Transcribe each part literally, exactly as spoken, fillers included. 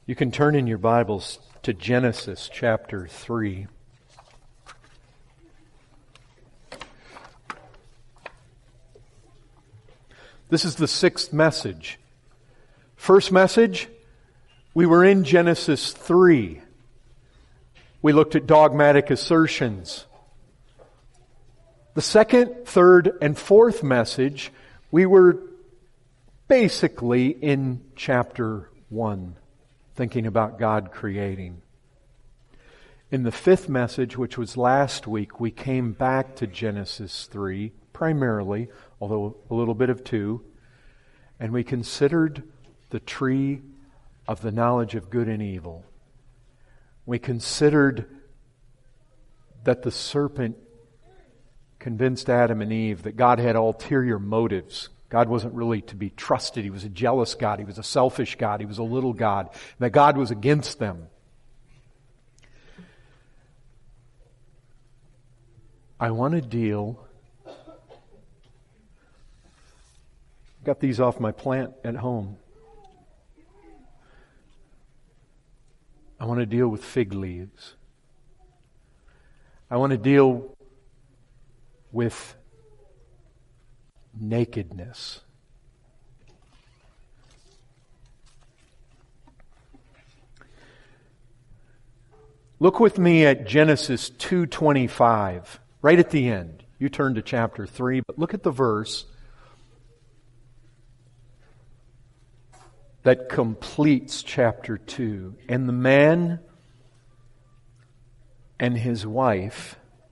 You can turn in your Bibles to Genesis chapter three. This is the sixth message. First message, we were in Genesis three. We looked at dogmatic assertions. The second, third, and fourth message, we were basically in chapter one, thinking about God creating. In the fifth message, which was last week, we came back to Genesis three, primarily, although a little bit of two, and we considered the tree of the knowledge of good and evil. We considered that the serpent convinced Adam and Eve that God had ulterior motives. God wasn't really to be trusted. He was a jealous God. He was a selfish God. He was a little God. And that God was against them. I want to deal... Got these off my plant at home. I want to deal with fig leaves. I want to deal with nakedness. Look with me at Genesis two twenty-five, right at the end. You turn to chapter three, but look at the verse that completes chapter two. And the man and his wife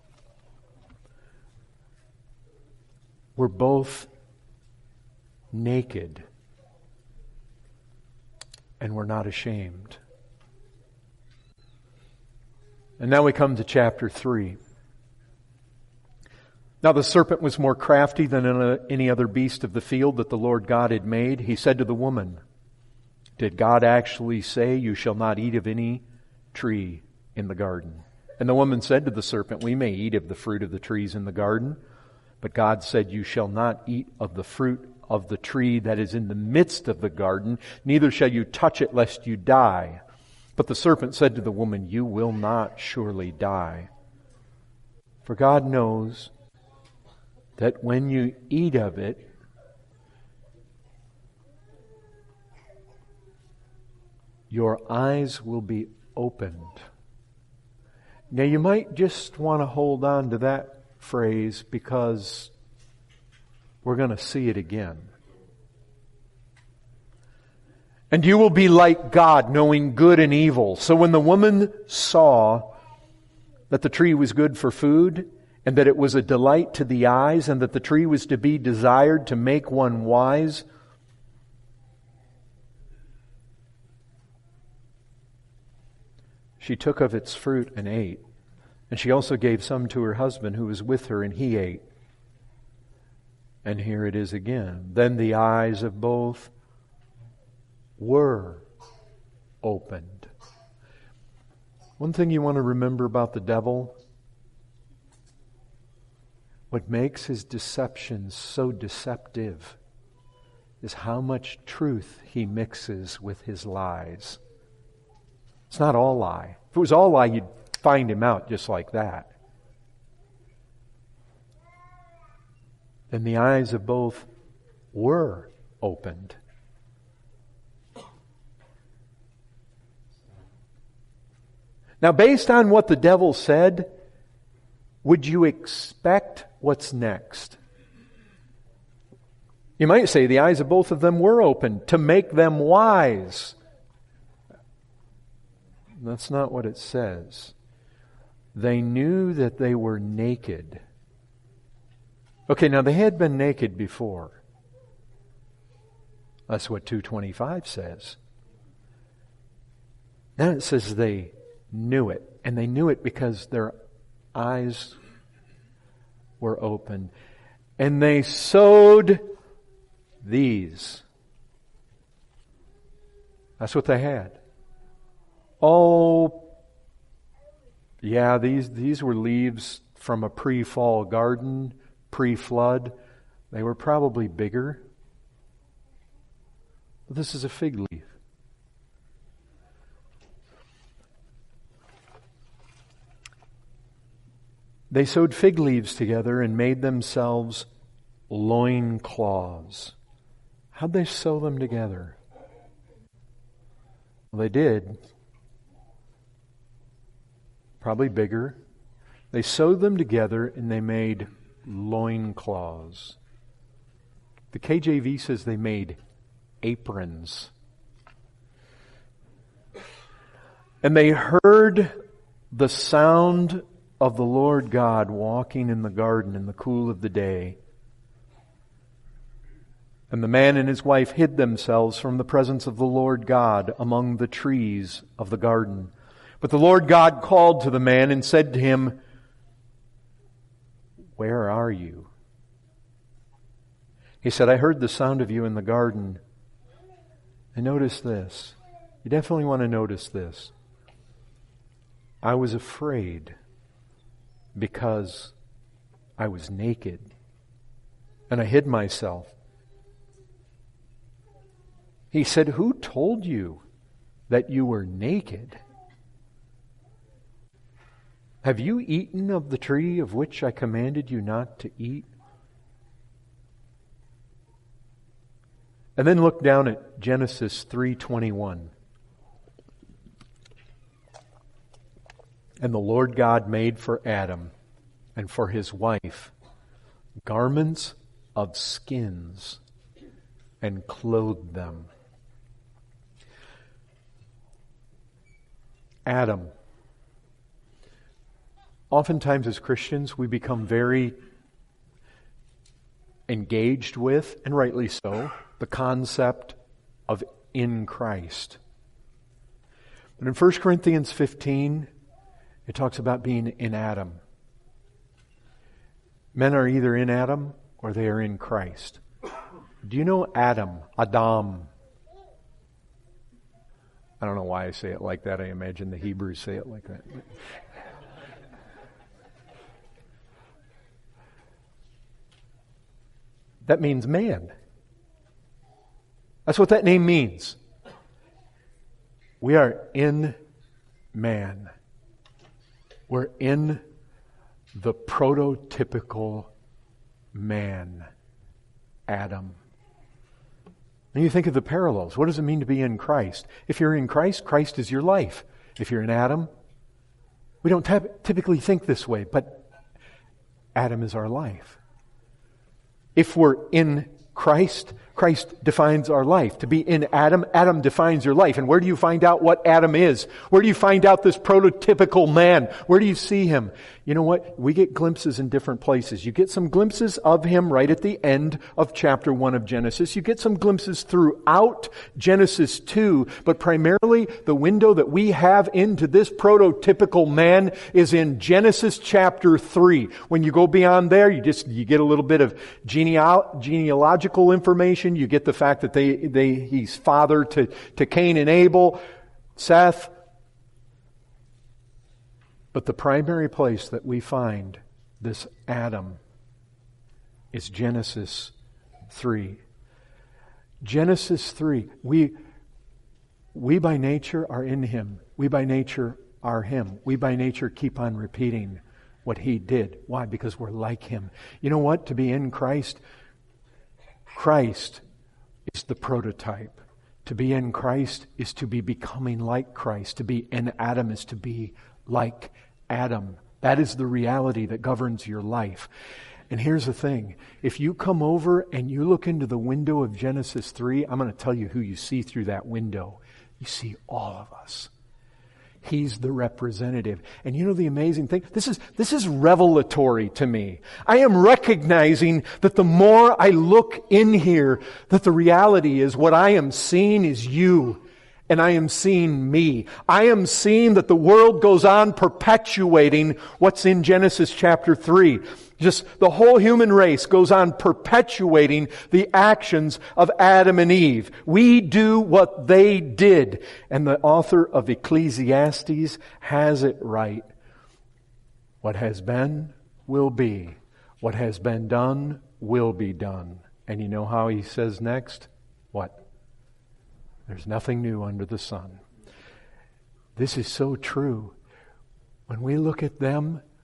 were both naked and were not ashamed. And now we come to chapter three. Now the serpent was more crafty than any other beast of the field that the Lord God had made. He said to the woman, "Did God actually say, 'You shall not eat of any tree in the garden'?" And the woman said to the serpent, "We may eat of the fruit of the trees in the garden, but God said, 'You shall not eat of the fruit of the tree that is in the midst of the garden, neither shall you touch it lest you die.' But the serpent said to the woman, 'You will not surely die. For God knows that when you eat of it, your eyes will be opened.'" Now you might just want to hold on to that phrase because we're going to see it again. "And you will be like God, knowing good and evil." So when the woman saw that the tree was good for food, and that it was a delight to the eyes, and that the tree was to be desired to make one wise, she took of its fruit and ate. And she also gave some to her husband who was with her, and he ate. And here it is again. Then the eyes of both were opened. One thing you want to remember about the devil, what makes his deception so deceptive is how much truth he mixes with his lies. It's not all lie. If it was all lie, you'd find him out just like that. And the eyes of both were opened. Now, based on what the devil said, would you expect what's next? You might say the eyes of both of them were opened to make them wise. That's not what it says. They knew that they were naked. Okay, now they had been naked before. That's what two twenty-five says. Now it says they knew it. And they knew it because their eyes were open. And they sowed these. That's what they had. Oh, yeah, these, these were leaves from a pre-fall garden, pre-flood. They were probably bigger. But this is a fig leaf. They sewed fig leaves together and made themselves loin cloths. How'd they sew them together? Well, they did. Probably bigger. They sewed them together and they made loin cloths. The K J V says they made aprons. And they heard the sound of the Lord God walking in the garden in the cool of the day. And the man and his wife hid themselves from the presence of the Lord God among the trees of the garden. But the Lord God called to the man and said to him, "Where are you?" He said, "I heard the sound of you in the garden." And notice this. You definitely want to notice this. I was afraid because I was naked, and I hid myself. He said, "Who told you that you were naked? Have you eaten of the tree of which I commanded you not to eat?" And then look down at Genesis three twenty-one. And the Lord God made for Adam and for his wife garments of skins and clothed them. Adam. Oftentimes as Christians we become very engaged with, and rightly so, the concept of in Christ. But in First Corinthians fifteen, it talks about being in Adam. Men are either in Adam or they are in Christ. Do you know Adam? Adam. I don't know why I say it like that. I imagine the Hebrews say it like that. That means man. That's what that name means. We are in man. We're in the prototypical man, Adam. And you think of the parallels. What does it mean to be in Christ? If you're in Christ, Christ is your life. If you're in Adam, we don't t- typically think this way, but Adam is our life. If we're in Christ, Christ defines our life. To be in Adam, Adam defines your life. And where do you find out what Adam is? Where do you find out this prototypical man? Where do you see him? You know what? We get glimpses in different places. You get some glimpses of him right at the end of chapter one of Genesis. You get some glimpses throughout Genesis two. But primarily, the window that we have into this prototypical man is in Genesis chapter three. When you go beyond there, you just you get a little bit of geneal- genealogical information. You get the fact that they, they he's father to, to Cain and Abel, Seth. But the primary place that we find this Adam is Genesis three. Genesis three. We, we by nature are in him. We by nature are him. We by nature keep on repeating what he did. Why? Because we're like him. You know what? To be in Christ, Christ is the prototype. To be in Christ is to be becoming like Christ. To be in Adam is to be like Adam. That is the reality that governs your life. And here's the thing. If you come over and you look into the window of Genesis three, I'm going to tell you who you see through that window. You see all of us. He's the representative. And you know the amazing thing? This is, this is revelatory to me. I am recognizing that the more I look in here, that the reality is what I am seeing is you. And I am seeing me. I am seeing that the world goes on perpetuating what's in Genesis chapter three. Just the whole human race goes on perpetuating the actions of Adam and Eve. We do what they did. And the author of Ecclesiastes has it right. What has been will be. What has been done will be done. And you know how he says next? What? There's nothing new under the sun. This is so true. When we look at them,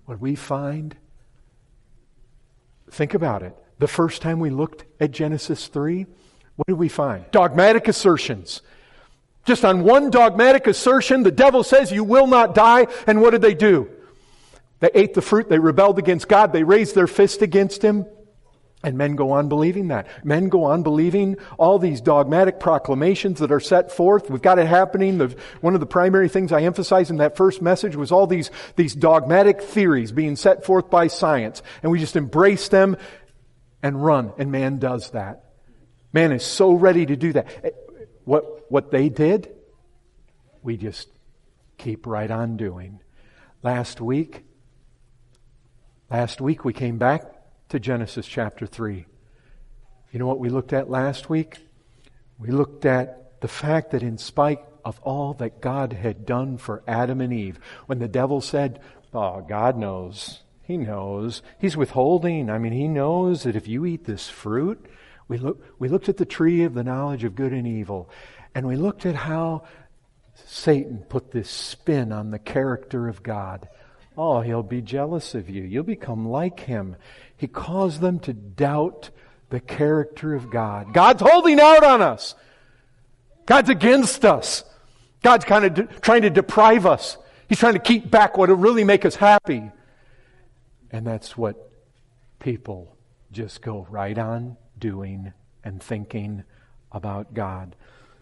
what we find, think about it. The first time we looked at Genesis three, what did we find? Dogmatic assertions. Just on one dogmatic assertion, the devil says you will not die, and what did they do? They ate the fruit, they rebelled against God, they raised their fist against Him, and men go on believing that. Men go on believing all these dogmatic proclamations that are set forth. We've got it happening. The, one of the primary things I emphasized in that first message was all these, these dogmatic theories being set forth by science. And we just embrace them and run. And man does that. Man is so ready to do that. What, what they did, we just keep right on doing. Last week, last week we came back to Genesis chapter three. You know what we looked at last week? We looked at the fact that in spite of all that God had done for Adam and Eve, when the devil said, oh, God knows, He knows, He's withholding, I mean, He knows that if you eat this fruit, we, look, we looked at the tree of the knowledge of good and evil, and we looked at how Satan put this spin on the character of God. Oh, he'll be jealous of you. You'll become like him. He caused them to doubt the character of God. God's holding out on us. God's against us. God's kind of de- trying to deprive us. He's trying to keep back what will really make us happy. And that's what people just go right on doing and thinking about God.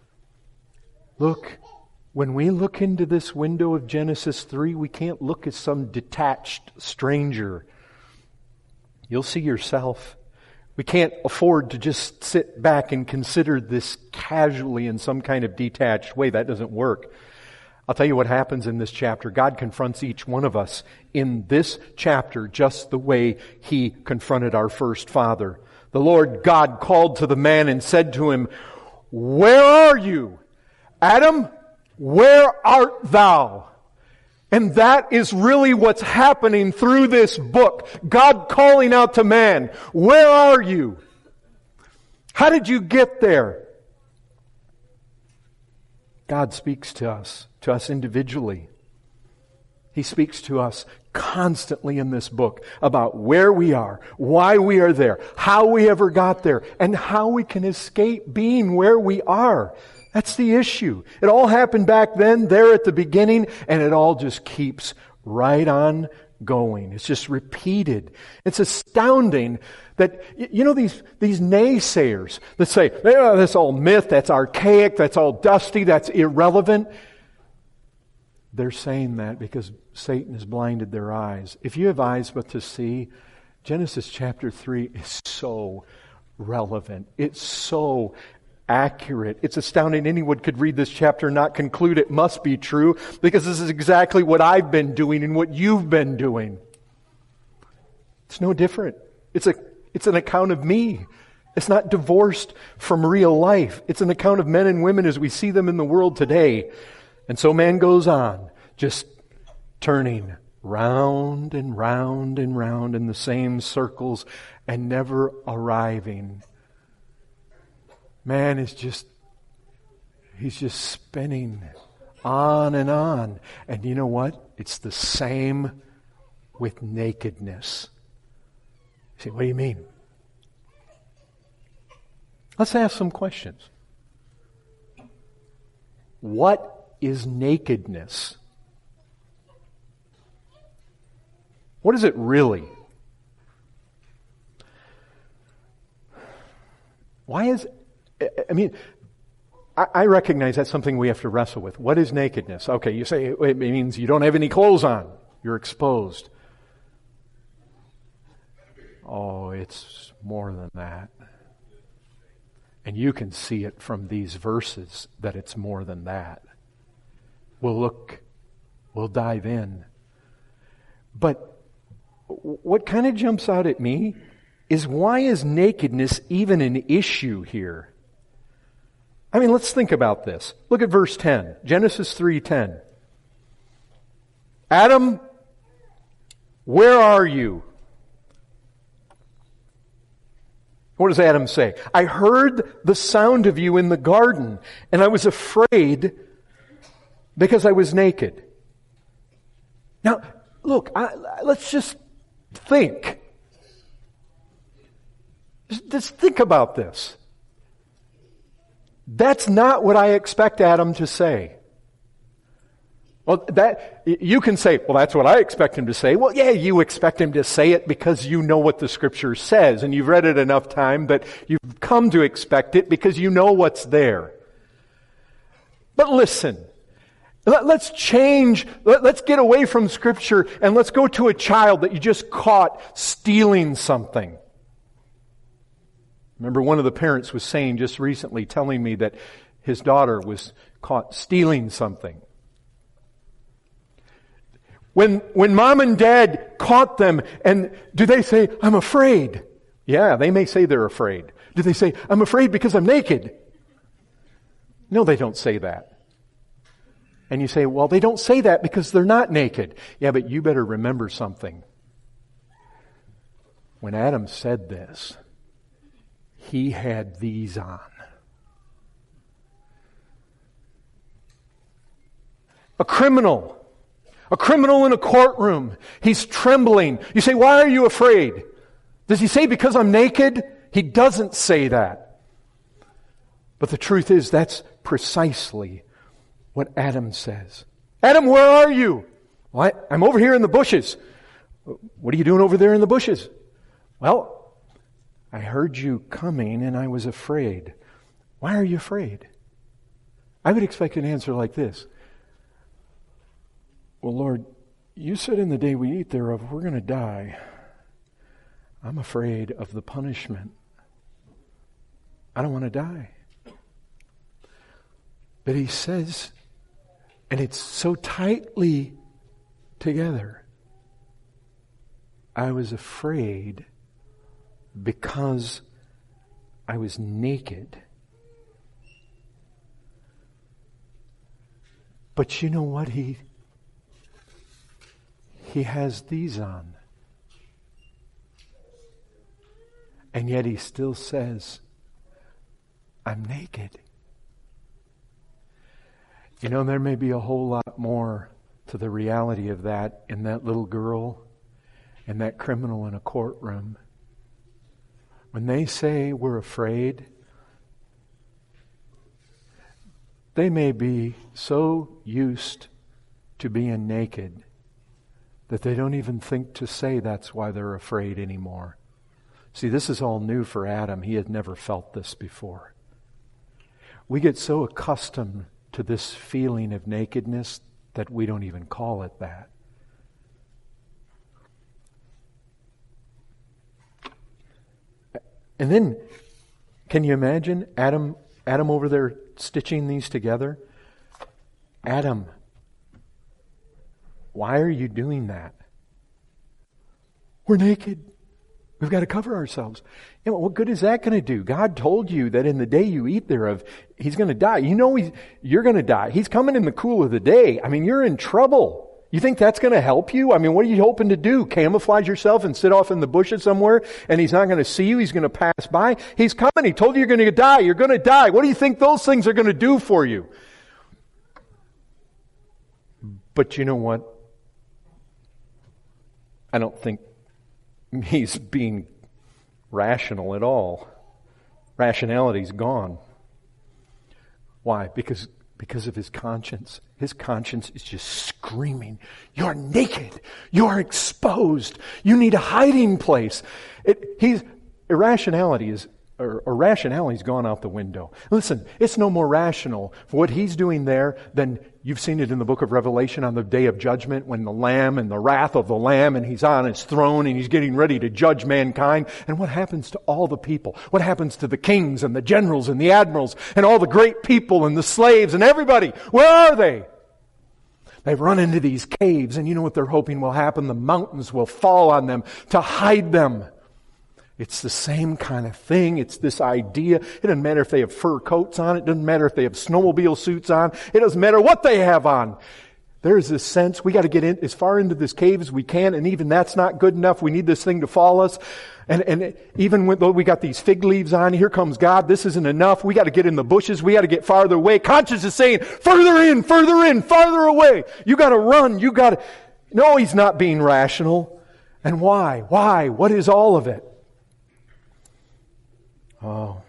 Look, when we look into this window of Genesis three, we can't look as some detached stranger. You'll see yourself. We can't afford to just sit back and consider this casually in some kind of detached way. That doesn't work. I'll tell you what happens in this chapter. God confronts each one of us in this chapter just the way He confronted our first father. The Lord God called to the man and said to him, "Where are you? Adam, where art thou?" And that is really what's happening through this book. God calling out to man, where are you? How did you get there? God speaks to us, to us individually. He speaks to us constantly in this book about where we are, why we are there, how we ever got there, and how we can escape being where we are. That's the issue. It all happened back then, there at the beginning, and it all just keeps right on going. It's just repeated. It's astounding that, you know, these, these naysayers that say, oh, that's all myth, that's archaic, that's all dusty, that's irrelevant. They're saying that because Satan has blinded their eyes. If you have eyes but to see, Genesis chapter three is so relevant. It's so accurate. It's astounding anyone could read this chapter and not conclude it must be true, because this is exactly what I've been doing and what you've been doing. It's no different. It's a, it's an account of me. It's not divorced from real life. It's an account of men and women as we see them in the world today. And so man goes on, just turning round and round and round in the same circles and never arriving. Man is just, he's just spinning on and on. And you know what? It's the same with nakedness. You say, what do you mean? Let's ask some questions. What is nakedness? What is it really? Why is I mean, I recognize that's something we have to wrestle with. What is nakedness? Okay, you say it means you don't have any clothes on. You're exposed. Oh, it's more than that. And you can see it from these verses that it's more than that. We'll look, we'll dive in. But what kind of jumps out at me is, why is nakedness even an issue here? I mean, let's think about this. Look at verse ten. Genesis three ten. Adam, where are you? What does Adam say? I heard the sound of you in the garden, and I was afraid because I was naked. Now, look, I, let's just think. Just, just think about this. That's not what I expect Adam to say. Well, that, you can say, well, that's what I expect him to say. Well, yeah, you expect him to say it because you know what the Scripture says, and you've read it enough time that you've come to expect it because you know what's there. But listen, let, let's change, let, let's get away from Scripture and let's go to a child that you just caught stealing something. Remember, one of the parents was saying just recently, telling me that his daughter was caught stealing something. When, when mom and dad caught them, and do they say, I'm afraid? Yeah, they may say they're afraid. Do they say, I'm afraid because I'm naked? No, they don't say that. And you say, well, they don't say that because they're not naked. Yeah, but you better remember something. When Adam said this, he had these on. A criminal. A criminal in a courtroom. He's trembling. You say, why are you afraid? Does he say, because I'm naked? He doesn't say that. But the truth is, that's precisely what Adam says. Adam, where are you? Well, I, I'm over here in the bushes. What are you doing over there in the bushes? Well, I heard you coming and I was afraid. Why are you afraid? I would expect an answer like this. Well, Lord, you said in the day we eat thereof, we're going to die. I'm afraid of the punishment. I don't want to die. But he says, and it's so tightly together, I was afraid because I was naked. But you know what? He He has these on. And yet he still says, I'm naked. You know, there may be a whole lot more to the reality of that in that little girl and that criminal in a courtroom. When they say we're afraid, they may be so used to being naked that they don't even think to say that's why they're afraid anymore. See, this is all new for Adam. He had never felt this before. We get so accustomed to this feeling of nakedness that we don't even call it that. And then, can you imagine Adam, Adam over there stitching these together? Adam, why are you doing that? We're naked. We've got to cover ourselves. You know, what good is that going to do? God told you that in the day you eat thereof, He's going to die. You know he's, you're going to die. He's coming in the cool of the day. I mean, you're in trouble. You think that's going to help you? I mean, what are you hoping to do? Camouflage yourself and sit off in the bushes somewhere and He's not going to see you? He's going to pass by? He's coming. He told you you're going to die. You're going to die. What do you think those things are going to do for you? But you know what? I don't think he's being rational at all. Rationality's gone. Why? Because because of his conscience. His conscience is just screaming, you're naked. You're exposed. You need a hiding place. It, he's, irrationality is, or, or rationality's gone out the window. Listen, it's no more rational for what he's doing there than you've seen it in the book of Revelation on the day of judgment when the Lamb and the wrath of the Lamb and He's on His throne and He's getting ready to judge mankind. And what happens to all the people? What happens to the kings and the generals and the admirals and all the great people and the slaves and everybody? Where are they? They've run into these caves, and you know what they're hoping will happen? The mountains will fall on them to hide them. It's the same kind of thing. It's this idea. It doesn't matter if they have fur coats on. It doesn't matter if they have snowmobile suits on. It doesn't matter what they have on. There's this sense we got to get in as far into this cave as we can, and even that's not good enough. We need this thing to fall us. And, and even when though we got these fig leaves on, here comes God. This isn't enough. We got to get in the bushes. We got to get farther away. Conscience is saying, further in, further in, farther away. You got to run. You got to. No, he's not being rational. And why? Why? What is all of it? Oh.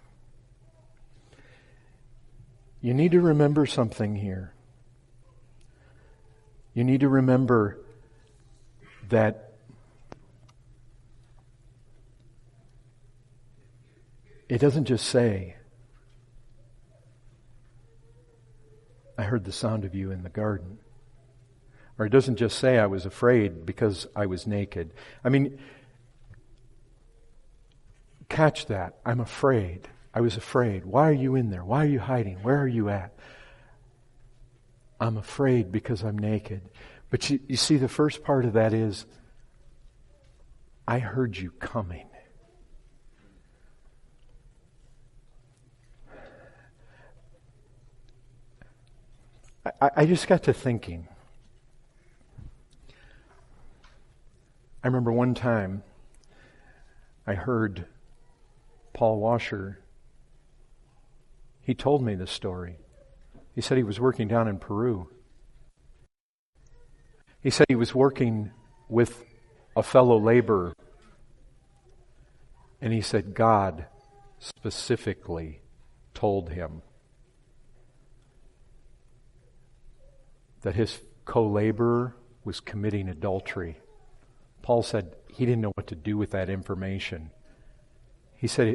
You need to remember something here. You need to remember that it doesn't just say, I heard the sound of you in the garden. Or it doesn't just say I was afraid because I was naked. I mean, catch that. I'm afraid. I was afraid. Why are you in there? Why are you hiding? Where are you at? I'm afraid because I'm naked. But you, you see, the first part of that is, I heard you coming. I, I just got to thinking. I remember one time I heard Paul Washer, he told me this story. He said he was working down in Peru. He said he was working with a fellow laborer. And he said God specifically told him that his co-laborer was committing adultery. Paul said he didn't know what to do with that information. He said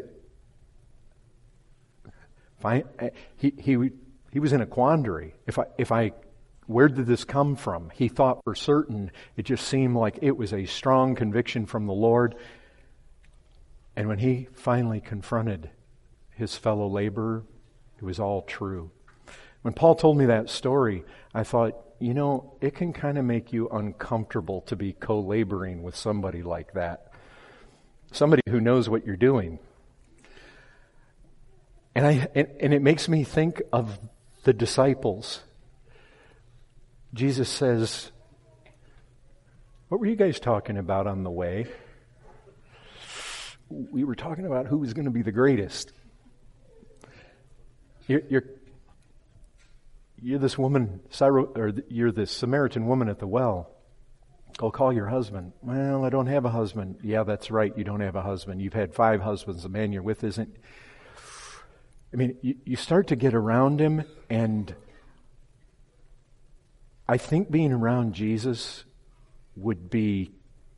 if I, he he he was in a quandary. If I if I where did this come from? He thought for certain it just seemed like it was a strong conviction from the Lord. And when he finally confronted his fellow laborer, it was all true. When Paul told me that story, I thought, you know, it can kind of make you uncomfortable to be co-laboring with somebody like that. Somebody who knows what you're doing. And I and, and it makes me think of the disciples. Jesus says, what were you guys talking about on the way? We were talking about who was going to be the greatest. You're, you're You're this woman, or you're this Samaritan woman at the well. Go call your husband. Well, I don't have a husband. Yeah, that's right. You don't have a husband. You've had five husbands. The man you're with isn't. I mean, you, you start to get around him, and I think being around Jesus would be,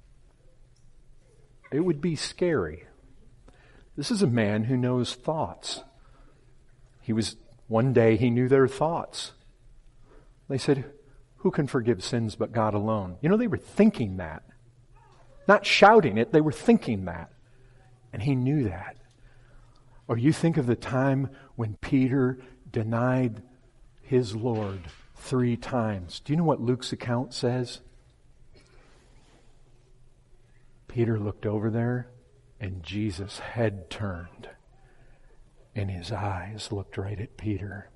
it would be scary. This is a man who knows thoughts. He was One day he knew their thoughts. They said, who can forgive sins but God alone? You know, they were thinking that. Not shouting it, they were thinking that. And he knew that. Or you think of the time when Peter denied his Lord three times. Do you know what Luke's account says? Peter looked over there and Jesus' head turned. And his eyes looked right at Peter.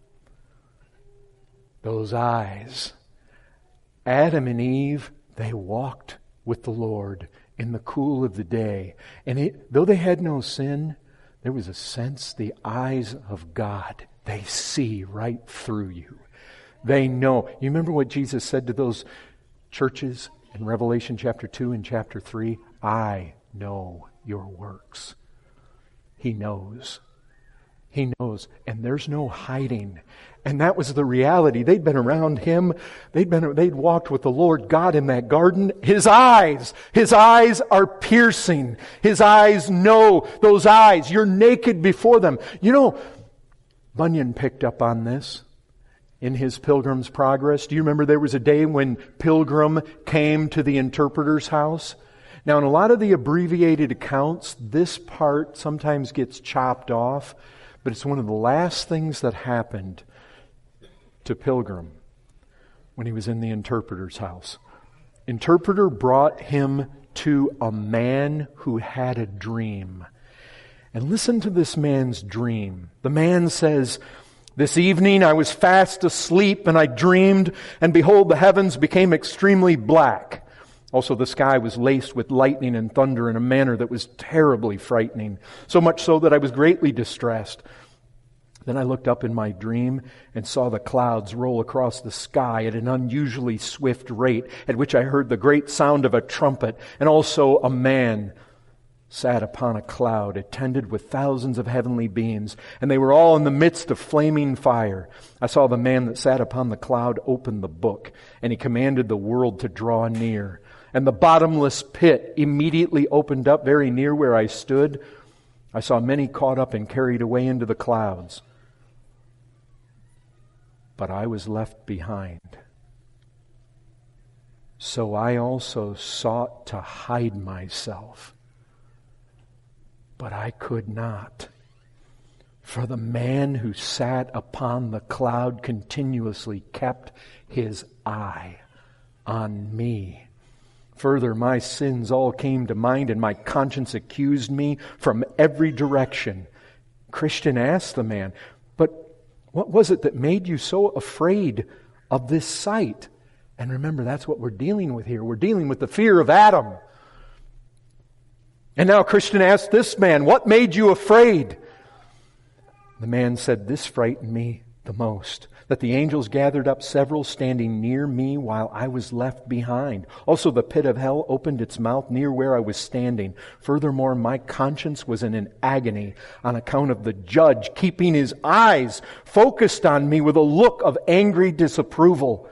Those eyes. Adam and Eve, they walked with the Lord in the cool of the day. And it, though they had no sin, there was a sense, the eyes of God, they see right through you. They know. You remember what Jesus said to those churches in Revelation chapter two and chapter three? I know your works. He knows. He knows, and there's no hiding. And that was the reality. They'd been around him. They'd been, they'd walked with the Lord God in that garden. His eyes, his eyes are piercing. His eyes know those eyes. You're naked before them. You know, Bunyan picked up on this in his Pilgrim's Progress. Do you remember there was a day when Pilgrim came to the interpreter's house? Now, in a lot of the abbreviated accounts, this part sometimes gets chopped off. But it's one of the last things that happened to Pilgrim when he was in the interpreter's house. Interpreter brought him to a man who had a dream. And listen to this man's dream. The man says, this evening I was fast asleep and I dreamed, and behold, the heavens became extremely black. Also, the sky was laced with lightning and thunder in a manner that was terribly frightening, so much so that I was greatly distressed. Then I looked up in my dream and saw the clouds roll across the sky at an unusually swift rate, at which I heard the great sound of a trumpet, and also a man sat upon a cloud, attended with thousands of heavenly beings, and they were all in the midst of flaming fire. I saw the man that sat upon the cloud open the book, and he commanded the world to draw near. And the bottomless pit immediately opened up very near where I stood. I saw many caught up and carried away into the clouds. But I was left behind. So I also sought to hide myself. But I could not. For the man who sat upon the cloud continuously kept his eye on me. Further, my sins all came to mind, and my conscience accused me from every direction. Christian asked the man, "But what was it that made you so afraid of this sight?" And remember, that's what we're dealing with here. We're dealing with the fear of Adam. And now Christian asked this man, "What made you afraid?" The man said, "This frightened me the most, that the angels gathered up several standing near me while I was left behind. Also the pit of hell opened its mouth near where I was standing. Furthermore, my conscience was in an agony on account of the judge keeping his eyes focused on me with a look of angry disapproval."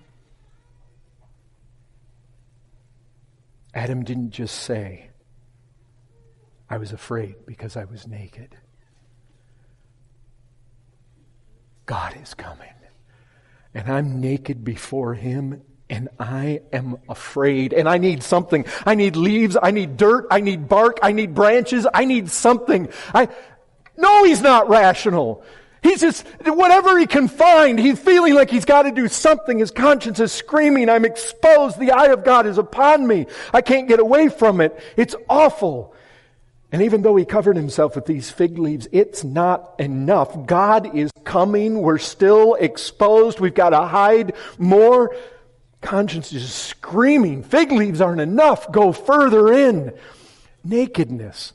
Adam didn't just say, "I was afraid because I was naked." God is coming. And I'm naked before Him, and I am afraid. And I need something. I need leaves. I need dirt. I need bark. I need branches. I need something. I No, He's not rational. He's just, whatever he can find, he's feeling like he's got to do something. His conscience is screaming, "I'm exposed. The eye of God is upon me. I can't get away from it. It's awful." And even though he covered himself with these fig leaves, it's not enough. God is coming. We're still exposed. We've got to hide more. Conscience is screaming, "Fig leaves aren't enough. Go further in." Nakedness.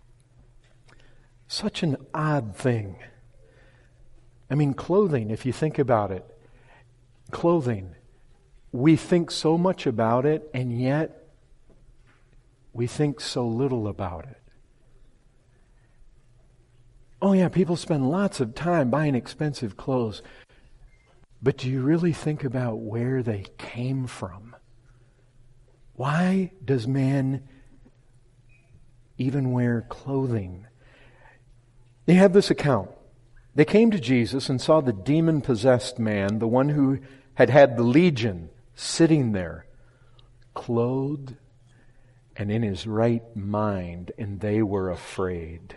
Such an odd thing. I mean, clothing, if you think about it. Clothing. We think so much about it, and yet we think so little about it. Oh yeah, people spend lots of time buying expensive clothes. But do you really think about where they came from? Why does man even wear clothing? They have this account. They came to Jesus and saw the demon-possessed man, the one who had had the legion, sitting there, clothed and in his right mind, and they were afraid.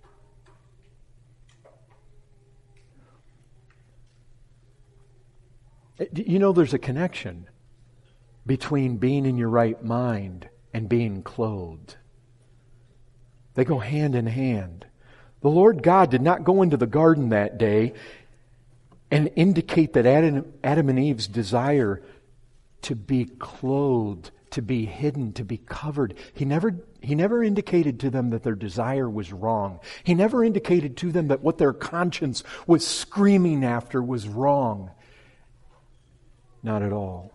You know, there's a connection between being in your right mind and being clothed. They go hand in hand. The Lord God did not go into the garden that day and indicate that Adam, Adam and Eve's desire to be clothed, to be hidden, to be covered. He never, he never indicated to them that their desire was wrong. He never indicated to them that what their conscience was screaming after was wrong. Not at all.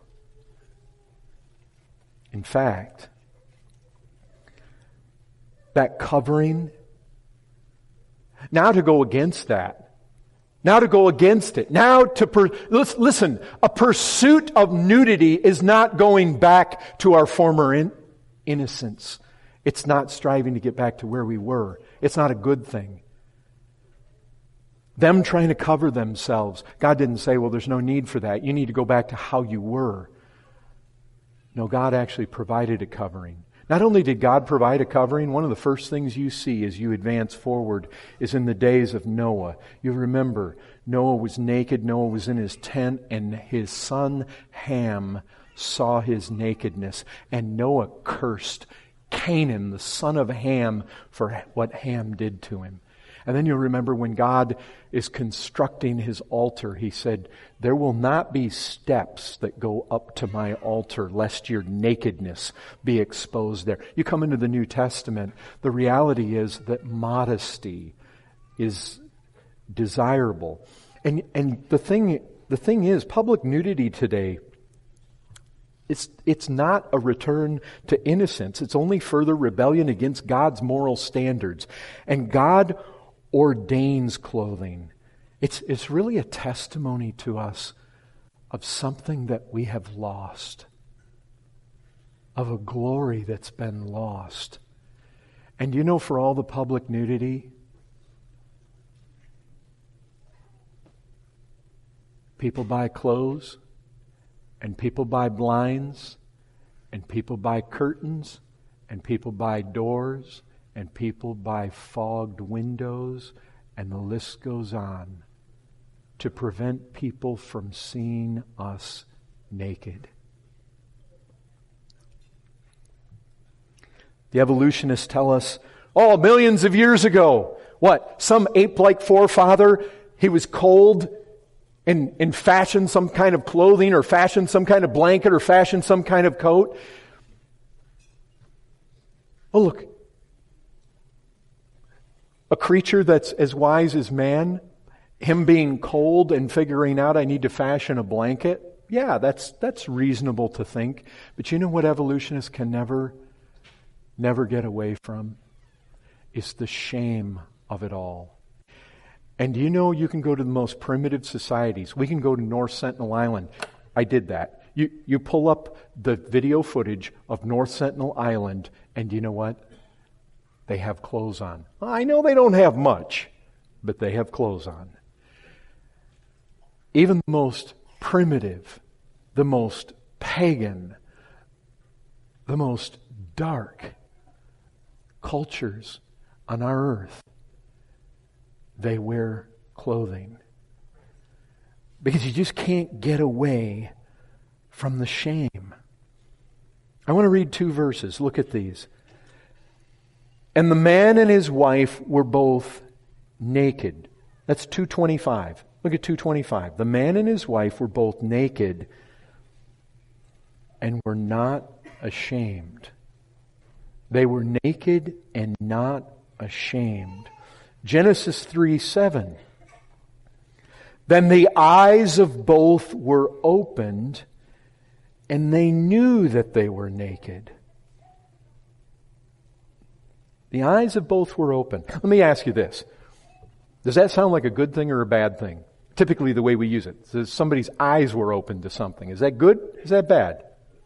In fact, that covering, now to go against that, now to go against it, now to, per, listen, a pursuit of nudity is not going back to our former in, innocence. It's not striving to get back to where we were. It's not a good thing. Them trying to cover themselves. God didn't say, well, there's no need for that. You need to go back to how you were. No, God actually provided a covering. Not only did God provide a covering, one of the first things you see as you advance forward is in the days of Noah. You remember, Noah was naked, Noah was in his tent, and his son Ham saw his nakedness. And Noah cursed Canaan, the son of Ham, for what Ham did to him. And then you'll remember when God is constructing His altar, He said, there will not be steps that go up to my altar lest your nakedness be exposed there. You come into the New Testament, the reality is that modesty is desirable. And and the thing the thing is, public nudity today, it's it's not a return to innocence. It's only further rebellion against God's moral standards. And God ordains clothing. It's it's really a testimony to us of something that we have lost, of a glory that's been lost. And you know, for all the public nudity, people buy clothes, and people buy blinds, and people buy curtains, and people buy doors, and people buy fogged windows, and the list goes on, to prevent people from seeing us naked. The evolutionists tell us, oh, millions of years ago, what? Some ape-like forefather, he was cold and, and fashioned some kind of clothing or fashioned some kind of blanket or fashioned some kind of coat. Oh, look. A creature that's as wise as man, him being cold and figuring out I need to fashion a blanket, yeah, that's that's reasonable to think. But you know what evolutionists can never, never get away from? It's the shame of it all. And do you know you can go to the most primitive societies? We can go to North Sentinel Island. I did that. You you pull up the video footage of North Sentinel Island, and do you know what? They have clothes on. I know they don't have much, but they have clothes on. Even the most primitive, the most pagan, the most dark cultures on our earth, they wear clothing. Because you just can't get away from the shame. I want to read two verses. Look at these. And the man and his wife were both naked. That's two twenty-five. Look at two twenty-five. The man and his wife were both naked and were not ashamed. They were naked and not ashamed. Genesis three seven. Then the eyes of both were opened, and they knew that they were naked. The eyes of both were open. Let me ask you this. Does that sound like a good thing or a bad thing? Typically the way we use it. So somebody's eyes were open to something. Is that good? Is that bad?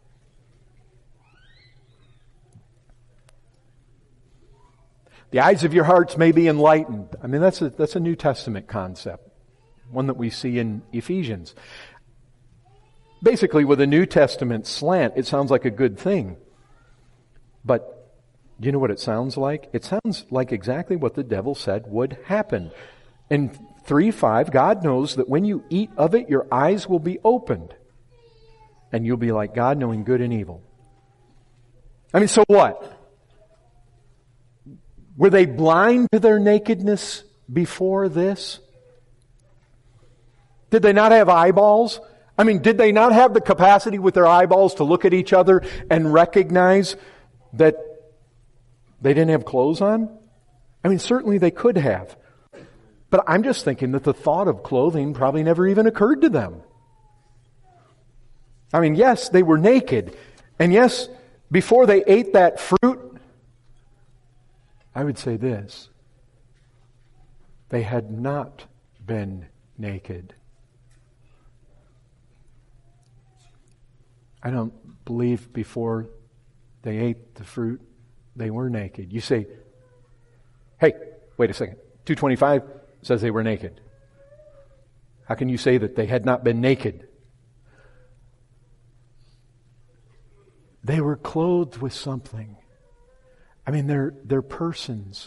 The eyes of your hearts may be enlightened. I mean, that's a, that's a New Testament concept. One that we see in Ephesians. Basically, with a New Testament slant, it sounds like a good thing. But do you know what it sounds like? It sounds like exactly what the devil said would happen. In three five, God knows that when you eat of it, your eyes will be opened. And you'll be like God, knowing good and evil. I mean, so what? Were they blind to their nakedness before this? Did they not have eyeballs? I mean, did they not have the capacity with their eyeballs to look at each other and recognize that they didn't have clothes on? I mean, certainly they could have. But I'm just thinking that the thought of clothing probably never even occurred to them. I mean, yes, they were naked. And yes, before they ate that fruit, I would say this. They had not been naked. I don't believe before they ate the fruit, they were naked. You say, hey, wait a second. two twenty-five says they were naked. How can you say that they had not been naked? They were clothed with something. I mean, they're, they're persons.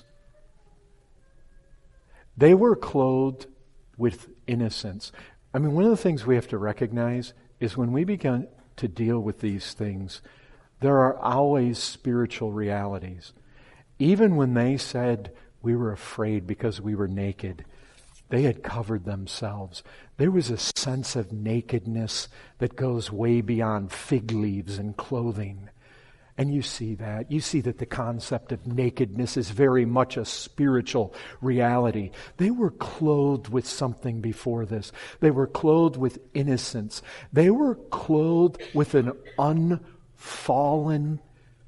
They were clothed with innocence. I mean, one of the things we have to recognize is when we begin to deal with these things, there are always spiritual realities. Even when they said we were afraid because we were naked, they had covered themselves. There was a sense of nakedness that goes way beyond fig leaves and clothing. And you see that. You see that the concept of nakedness is very much a spiritual reality. They were clothed with something before this. They were clothed with innocence. They were clothed with an unfallen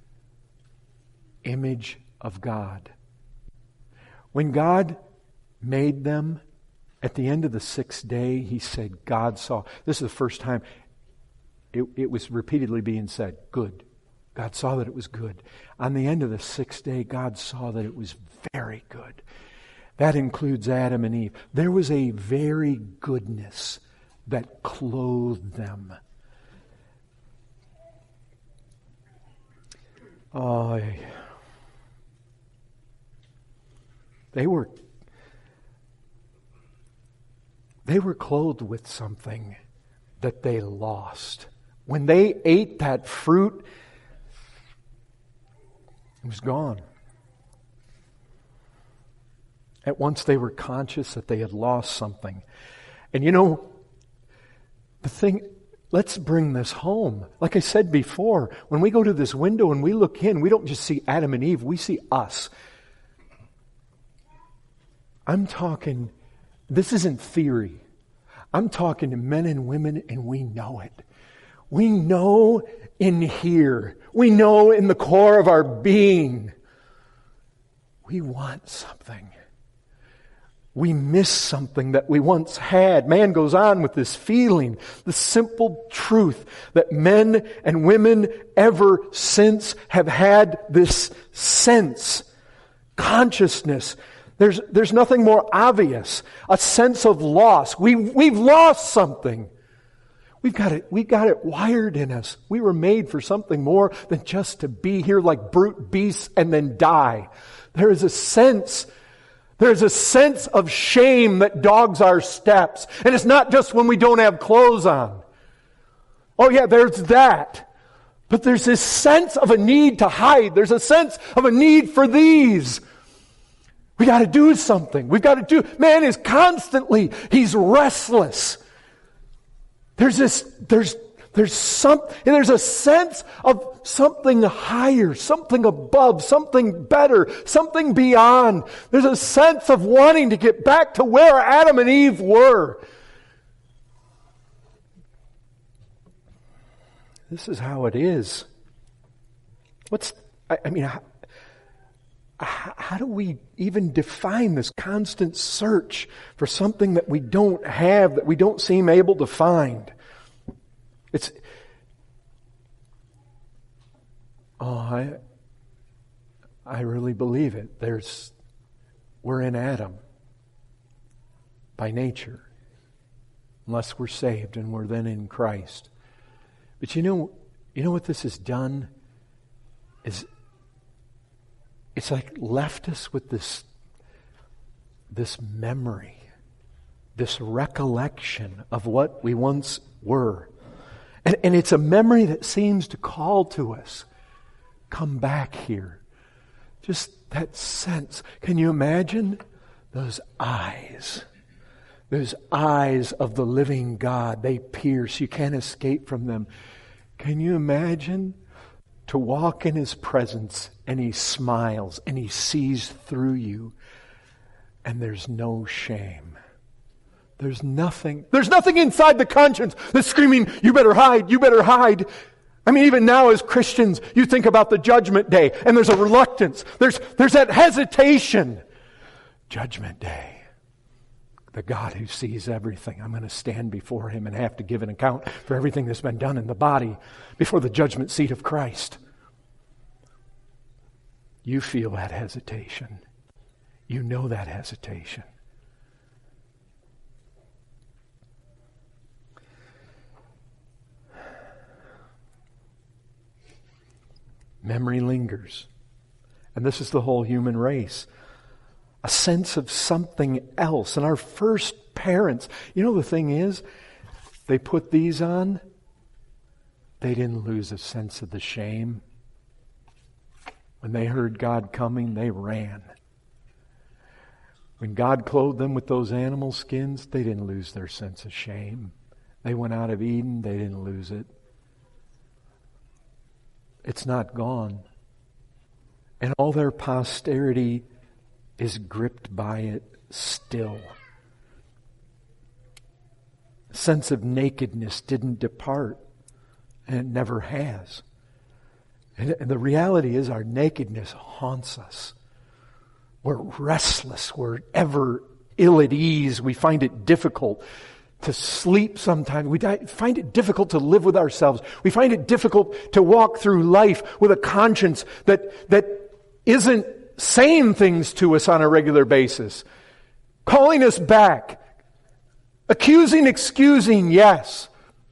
image of God. When God made them, at the end of the sixth day, He said, God saw. This is the first time it, it was repeatedly being said, good. God saw that it was good. On the end of the sixth day, God saw that it was very good. That includes Adam and Eve. There was a very goodness that clothed them. Oh, they were they were clothed with something that they lost. When they ate that fruit, it was gone. At once they were conscious that they had lost something. And you know, the thing, let's bring this home. Like I said before, when we go to this window and we look in, we don't just see Adam and Eve, we see us. I'm talking, this isn't theory. I'm talking to men and women, and we know it. We know in here, we know in the core of our being, we want something. We miss something that we once had. Man goes on with this feeling, the simple truth that men and women ever since have had this sense, consciousness. There's, there's nothing more obvious. A sense of loss. We, we've lost something. We've got it, we've got it wired in us. We were made for something more than just to be here like brute beasts and then die. There is a sense, there's a sense of shame that dogs our steps. And it's not just when we don't have clothes on. Oh yeah, there's that. But there's this sense of a need to hide. There's a sense of a need for these. We got to do something. We've got to do. Man is constantly, he's restless. There's this, there's, there's some, and there's a sense of something higher, something above, something better, something beyond. There's a sense of wanting to get back to where Adam and Eve were. This is how it is. What's, I, I mean, how, how do we even define this constant search for something that we don't have, that we don't seem able to find? It's, oh, I, I really believe it. There's, we're in Adam by nature, unless we're saved and we're then in Christ. But you know, you know what this has done? Is it's like left us with this, this memory, this recollection of what we once were. And, and it's a memory that seems to call to us, come back here. Just that sense. Can you imagine those eyes? Those eyes of the living God, they pierce. You can't escape from them. Can you imagine to walk in His presence and He smiles and He sees through you and there's no shame? There's nothing, there's nothing inside the conscience that's screaming, you better hide, you better hide. I mean, even now as Christians, you think about the judgment day and there's a reluctance. There's, there's that hesitation. Judgment day. The God who sees everything. I'm going to stand before Him and have to give an account for everything that's been done in the body before the judgment seat of Christ. You feel that hesitation. You know that hesitation. Memory lingers. And this is the whole human race. A sense of something else. And our first parents, you know the thing is, they put these on, they didn't lose a sense of the shame. When they heard God coming, they ran. When God clothed them with those animal skins, they didn't lose their sense of shame. They went out of Eden, they didn't lose it. it's not gone. And all their posterity is gripped by it still. The sense of nakedness didn't depart, and it never has. And the reality is our nakedness haunts us. We're restless. We're ever ill at ease. We find it difficult to sleep sometimes. We find it difficult to live with ourselves. We find it difficult to walk through life with a conscience that, that isn't saying things to us on a regular basis. Calling us back. Accusing, excusing, yes.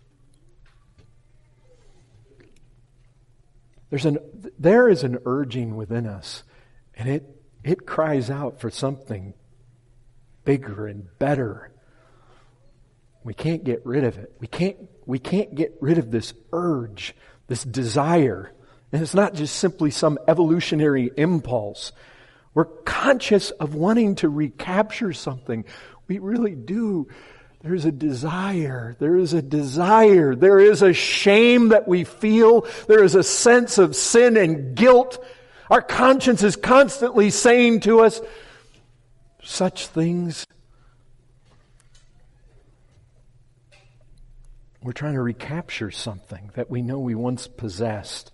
There's an, there is an urging within us, and it, it cries out for something bigger and better. We can't get rid of it. We can't, we can't get rid of this urge, this desire. And it's not just simply some evolutionary impulse. We're conscious of wanting to recapture something. We really do. There's a desire. There is a desire. There is a shame that we feel. There is a sense of sin and guilt. Our conscience is constantly saying to us such things. We're trying to recapture something that we know we once possessed.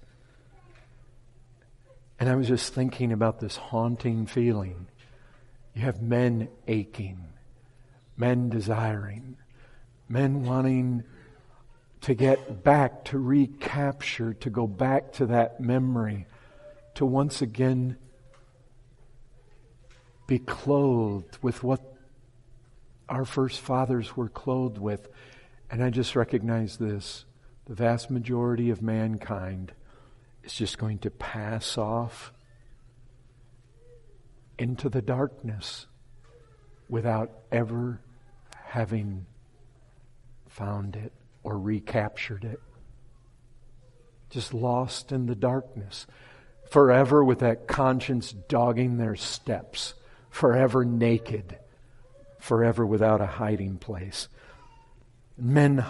And I was just thinking about this haunting feeling. You have men aching. Men desiring, men wanting to get back, to recapture, to go back to that memory, to once again be clothed with what our first fathers were clothed with. And I just recognize this. The vast majority of mankind is just going to pass off into the darkness without ever having found it or recaptured it. Just lost in the darkness. Forever with that conscience dogging their steps. Forever naked. Forever without a hiding place. Men,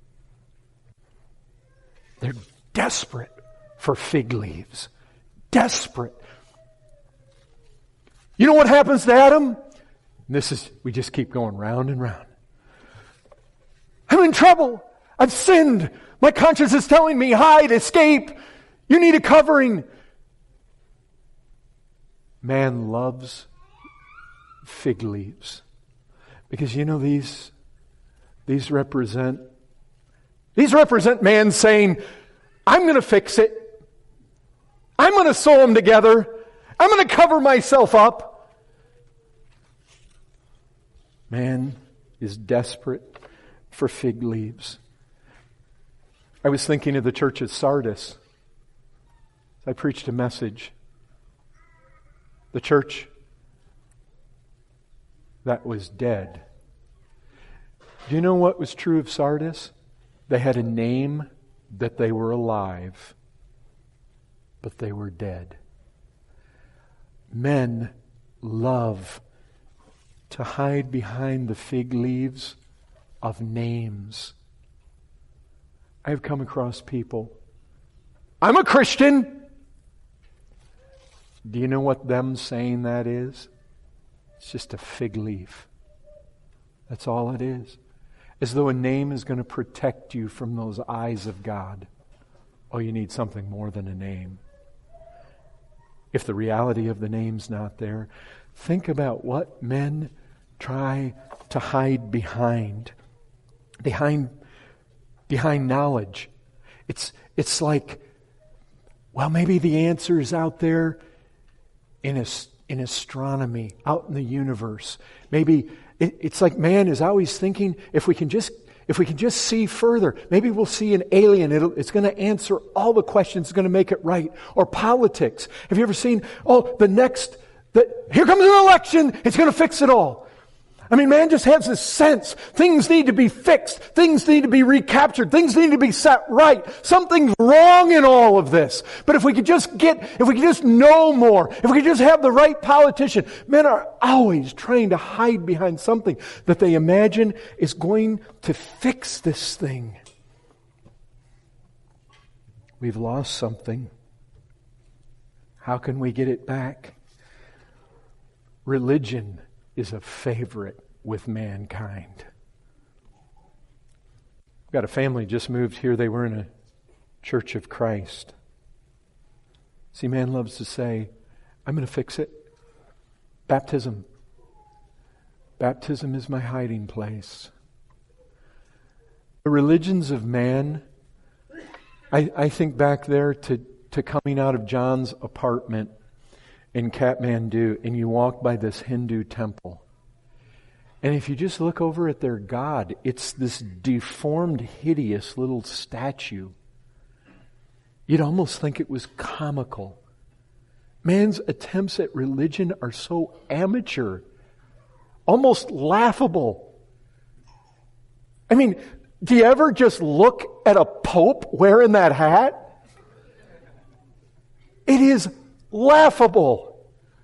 they're desperate for fig leaves. Desperate. You know what happens to Adam? This is, we just keep going round and round. I'm in trouble. I've sinned. My conscience is telling me, hide, escape. You need a covering. Man loves fig leaves. Because you know these, these represent, these represent man saying, I'm going to fix it. I'm going to sew them together. I'm going to cover myself up. Man is desperate for fig leaves. I was thinking of the church at Sardis. I preached a message. The church that was dead. Do you know what was true of Sardis? They had a name that they were alive, but they were dead. Men love to hide behind the fig leaves of names. I've come across people. I'm a Christian. Do you know what them saying that is? It's just a fig leaf. That's all it is. As though a name is going to protect you from those eyes of God. Oh, you need something more than a name. If the reality of the name's not there, think about what men try to hide behind. Behind, behind knowledge. It's, it's like, well, maybe the answer is out there in, a, in astronomy, out in the universe. Maybe it, it's like man is always thinking, if we can just If we can just see further, maybe we'll see an alien. It'll, it's going to answer all the questions. It's going to make it right. Or politics. Have you ever seen, oh, the next, the, here comes an election. It's going to fix it all. I mean, man just has this sense. Things need to be fixed. Things need to be recaptured. Things need to be set right. Something's wrong in all of this. But if we could just get, if we could just know more, if we could just have the right politician, men are always trying to hide behind something that they imagine is going to fix this thing. We've lost something. How can we get it back? Religion is a favorite with mankind. I've got a family just moved here. They were in a Church of Christ. See, man loves to say, I'm going to fix it. Baptism. Baptism is my hiding place. The religions of man, I, I think back there to, to coming out of John's apartment in Kathmandu, and you walk by this Hindu temple. And if you just look over at their god, it's this deformed, hideous little statue. You'd almost think it was comical. Man's attempts at religion are so amateur, almost laughable. I mean, do you ever just look at a pope wearing that hat? It is laughable.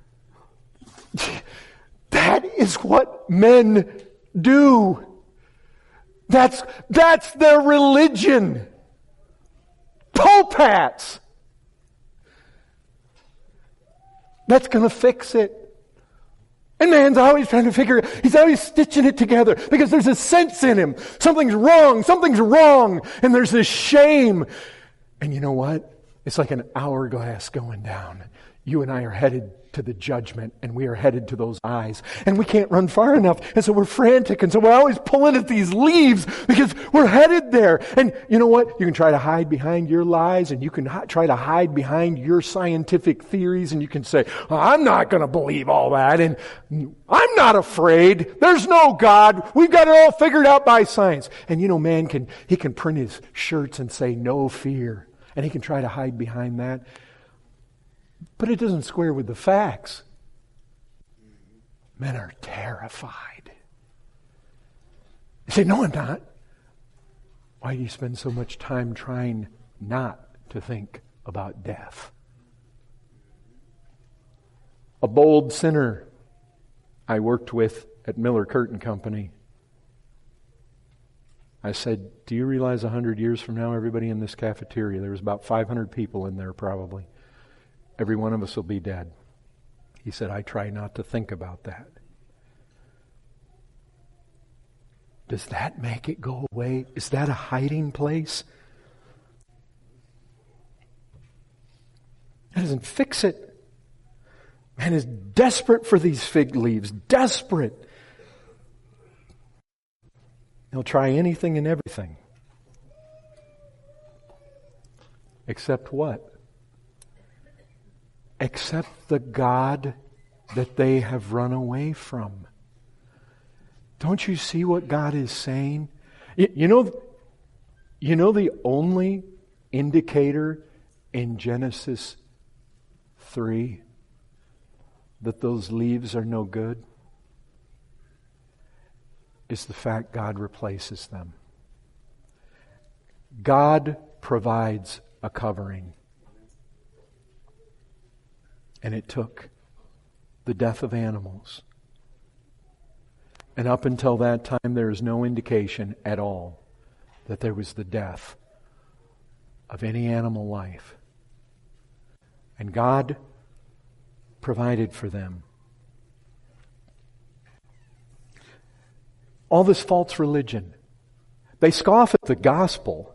That is what men do. That's, that's their religion. Pope hats. That's going to fix it. And man's always trying to figure it. He's always stitching it together because there's a sense in him. Something's wrong. Something's wrong. And there's this shame. And you know what? It's like an hourglass going down. You and I are headed to the judgment, and we are headed to those eyes. And we can't run far enough. And so we're frantic. And so we're always pulling at these leaves because we're headed there. And you know what? You can try to hide behind your lies, and you can hi- try to hide behind your scientific theories, and you can say, oh, I'm not going to believe all that. And I'm not afraid. There's no God. We've got it all figured out by science. And you know, man can, he can print his shirts and say, no fear. And he can try to hide behind that. But it doesn't square with the facts. Men are terrified. You say, no, I'm not. Why do you spend so much time trying not to think about death? A bold sinner I worked with at Miller Curtain Company. I said, do you realize a hundred years from now, everybody in this cafeteria, there was about five hundred people in there probably. Every one of us will be dead. He said, I try not to think about that. Does that make it go away? Is that a hiding place? That doesn't fix it. Man is desperate for these fig leaves. Desperate. He'll try anything and everything. Except what? Except the God that they have run away from. Don't you see what God is saying? You, you know, you know the only indicator in Genesis three that those leaves are no good is the fact God replaces them. God provides a covering. And it took the death of animals. And up until that time, there is no indication at all that there was the death of any animal life. And God provided for them. All this false religion. They scoff at the gospel.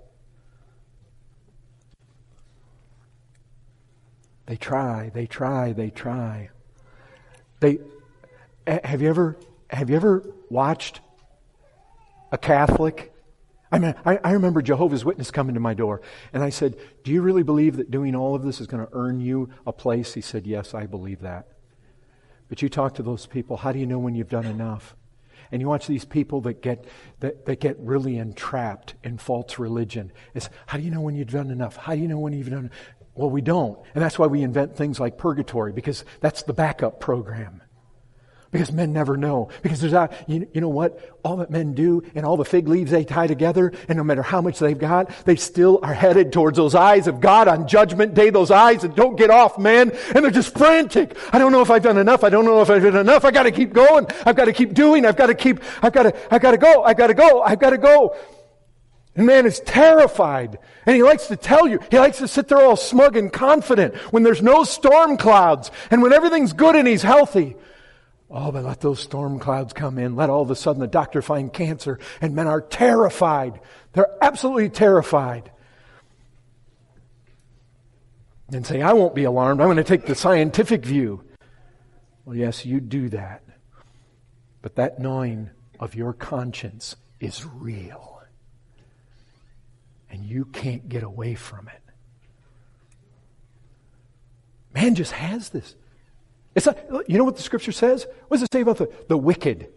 They try, they try, they try. They have you ever have you ever watched a Catholic? I mean, I, I remember Jehovah's Witness coming to my door, and I said, "Do you really believe that doing all of this is going to earn you a place?" He said, "Yes, I believe that." But you talk to those people. How do you know when you've done enough? And you watch these people that get that, that get really entrapped in false religion. It's how do you know when you've done enough? How do you know when you've done? Well, we don't. And that's why we invent things like purgatory, because that's the backup program. Because men never know. Because there's a, you, you know what? All that men do and all the fig leaves they tie together, and no matter how much they've got, they still are headed towards those eyes of God on Judgment Day, those eyes that don't get off, man. And they're just frantic. I don't know if I've done enough. I don't know if I've done enough. I gotta keep going. I've got to keep doing. I've got to keep, I've got to, I've got to go. I've got to go. I've got to go. And man is terrified. And he likes to tell you, he likes to sit there all smug and confident when there's no storm clouds and when everything's good and he's healthy. Oh, but let those storm clouds come in. Let all of a sudden the doctor find cancer and men are terrified. They're absolutely terrified. And say, I won't be alarmed. I'm going to take the scientific view. Well, yes, you do that. But that gnawing of your conscience is real. And you can't get away from it. Man just has this. It's not, you know what the scripture says? What does it say about the, the wicked?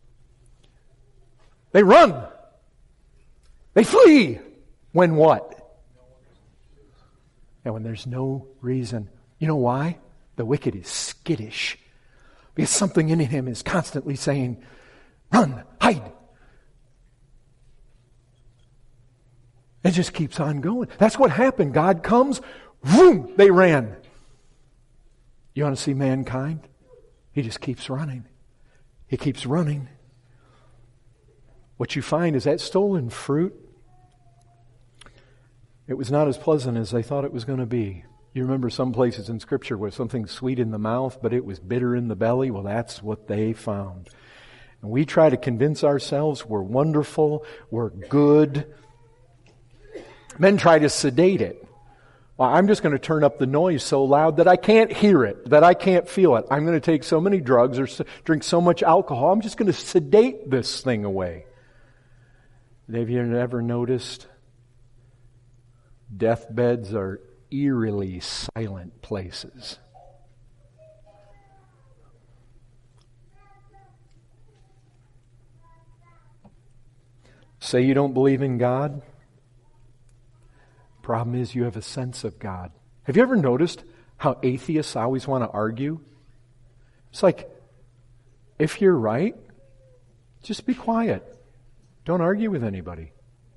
They run. They flee. When what? And when there's no reason. You know why? The wicked is skittish. Because something in him is constantly saying, run, hide. It just keeps on going. That's what happened. God comes, boom, they ran. You want to see mankind? He just keeps running. He keeps running. What you find is that stolen fruit, it was not as pleasant as they thought it was going to be. You remember some places in Scripture where something's sweet in the mouth, but it was bitter in the belly? Well, that's what they found. And we try to convince ourselves we're wonderful, we're good. Men try to sedate it. Well, I'm just going to turn up the noise so loud that I can't hear it, that I can't feel it. I'm going to take so many drugs or drink so much alcohol. I'm just going to sedate this thing away. Have you ever noticed deathbeds are eerily silent places? Say you don't believe in God. Problem is you have a sense of God. Have you ever noticed how atheists always want to argue? It's like, if you're right, just be quiet. Don't argue with anybody.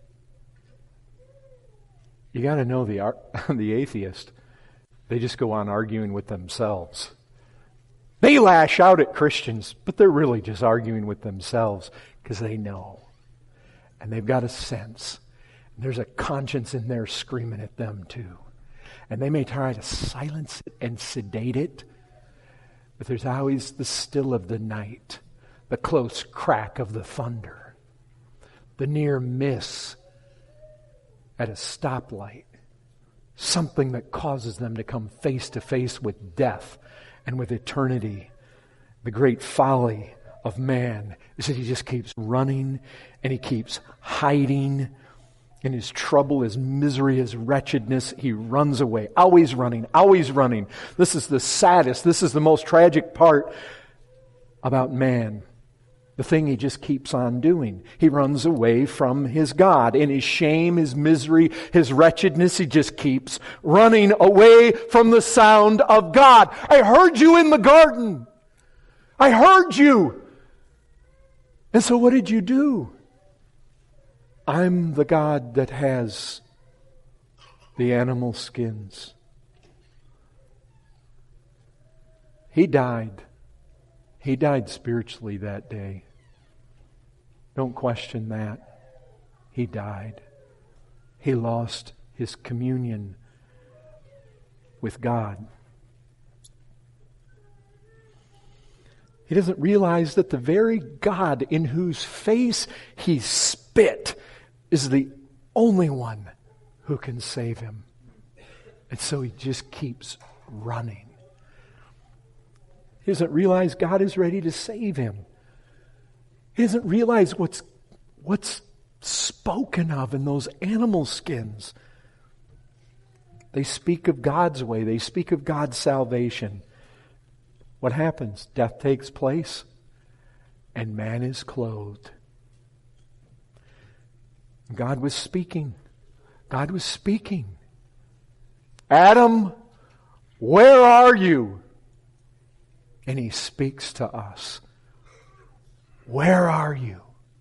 You got to know the the atheist. They just go on arguing with themselves. They lash out at Christians, but they're really just arguing with themselves because they know. And they've got a sense. There's a conscience in there screaming at them too. And they may try to silence it and sedate it, but there's always the still of the night, the close crack of the thunder, the near miss at a stoplight, something that causes them to come face to face with death and with eternity. The great folly of man is that he just keeps running and he keeps hiding. In his trouble, his misery, his wretchedness, he runs away. Always running, always running. This is the saddest, this is the most tragic part about man. The thing he just keeps on doing. He runs away from his God. In his shame, his misery, his wretchedness, he just keeps running away from the sound of God. I heard you in the garden. I heard you. And so what did you do? I'm the God that has the animal skins. He died. He died spiritually that day. Don't question that. He died. He lost his communion with God. He doesn't realize that the very God in whose face he spit is the only one who can save him. And so he just keeps running. He doesn't realize God is ready to save him. He doesn't realize what's, what's spoken of in those animal skins. They speak of God's way. They speak of God's salvation. What happens? Death takes place and man is clothed. God was speaking. God was speaking. Adam, where are you? And he speaks to us. Where are you?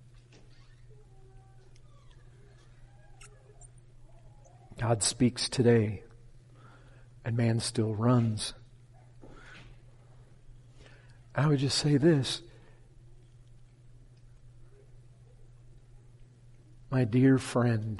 God speaks today, and man still runs. I would just say this. My dear friend,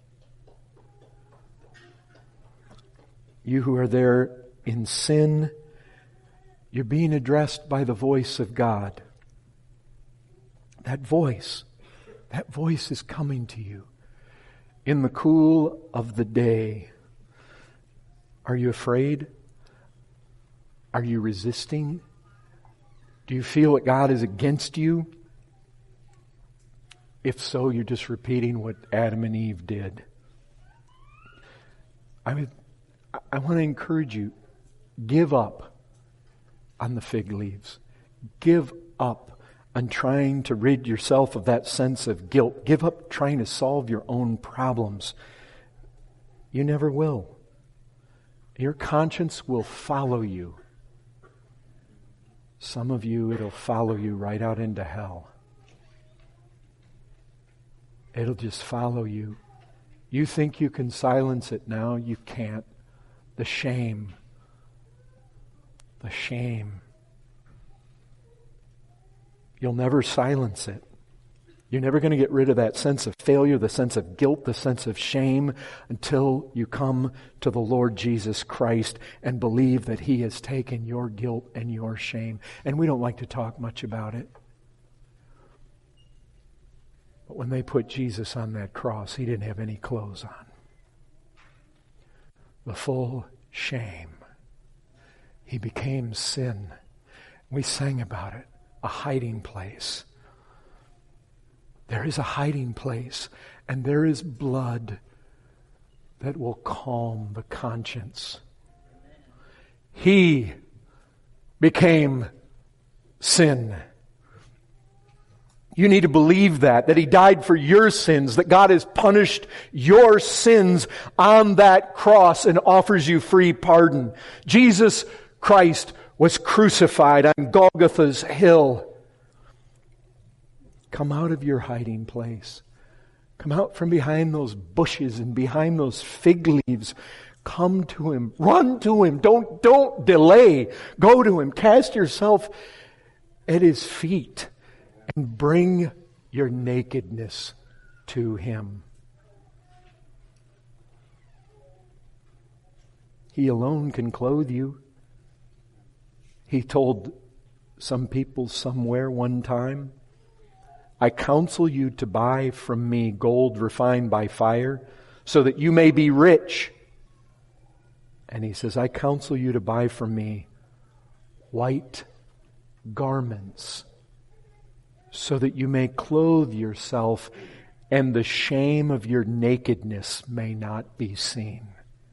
you who are there in sin, you're being addressed by the voice of God. That voice, that voice is coming to you in the cool of the day. Are you afraid? Are you resisting? Do you feel that God is against you? If so, you're just repeating what Adam and Eve did. I would, I want to encourage you, give up on the fig leaves. Give up on trying to rid yourself of that sense of guilt. Give up trying to solve your own problems. You never will. Your conscience will follow you. Some of you, it'll follow you right out into hell. It'll just follow you. You think you can silence it now. You can't. The shame. The shame. You'll never silence it. You're never going to get rid of that sense of failure, the sense of guilt, the sense of shame, until you come to the Lord Jesus Christ and believe that He has taken your guilt and your shame. And we don't like to talk much about it. But when they put Jesus on that cross, He didn't have any clothes on. The full shame. He became sin. We sang about it, a hiding place. There is a hiding place, and there is blood that will calm the conscience. He became sin. You need to believe that, that He died for your sins, that God has punished your sins on that cross and offers you free pardon. Jesus Christ was crucified on Golgotha's hill. Come out of your hiding place. Come out from behind those bushes and behind those fig leaves. Come to Him. Run to Him. Don't, don't delay. Go to Him. Cast yourself at His feet. And bring your nakedness to Him. He alone can clothe you. He told some people somewhere one time, I counsel you to buy from me gold refined by fire, so that you may be rich. And He says, I counsel you to buy from me white garments, so that you may clothe yourself and the shame of your nakedness may not be seen.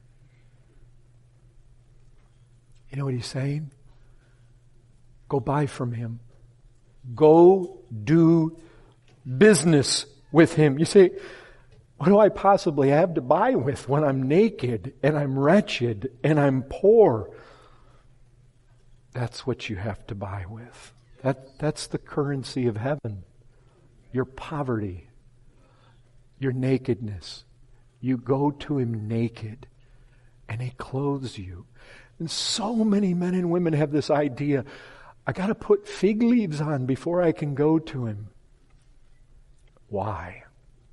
You know what He's saying? Go buy from Him. Go do business with Him. You say, what do I possibly have to buy with when I'm naked and I'm wretched and I'm poor? That's what you have to buy with. That, that's the currency of heaven. Your poverty, your nakedness. You go to Him naked and He clothes you. And so many men and women have this idea, I got to put fig leaves on before I can go to Him. Why?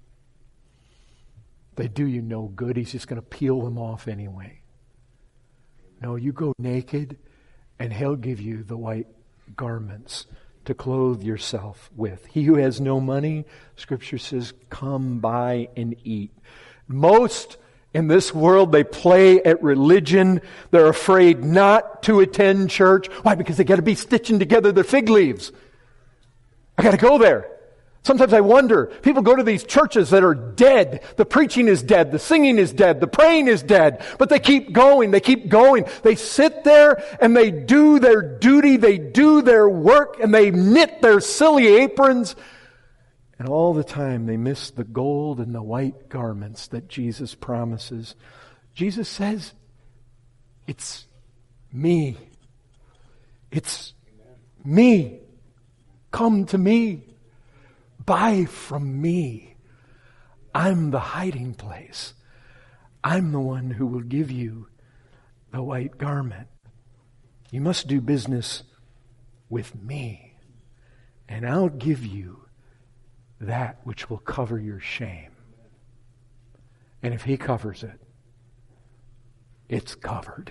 They do you no good. He's just going to peel them off anyway. No, you go naked and He'll give you the white garments to clothe yourself with. He who has no money, Scripture says, come buy and eat. Most in this world, they play at religion. They're afraid not to attend church. Why? Because they got to be stitching together their fig leaves. I got to go there. Sometimes I wonder, people go to these churches that are dead. The preaching is dead. The singing is dead. The praying is dead. But they keep going. They keep going. They sit there and they do their duty. They do their work and they knit their silly aprons. And all the time they miss the gold and the white garments that Jesus promises. Jesus says, it's me. It's me. Come to me. Buy from me. I'm the hiding place. I'm the one who will give you the white garment. You must do business with me, and I'll give you that which will cover your shame. And if He covers it, it's covered.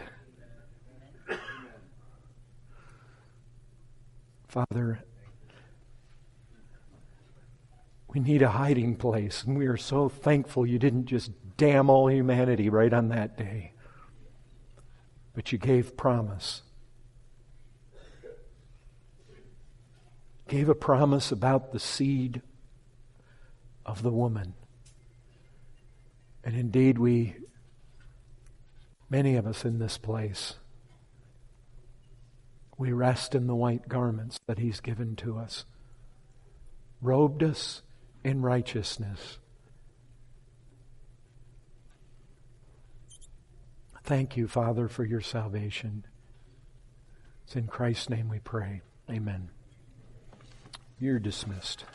Father, we need a hiding place, and we are so thankful You didn't just damn all humanity right on that day, but You gave promise. Gave a promise about the seed of the woman. And indeed, we, many of us in this place, we rest in the white garments that He's given to us, robed us in righteousness. Thank You, Father, for Your salvation. It's in Christ's name we pray. Amen. You're dismissed.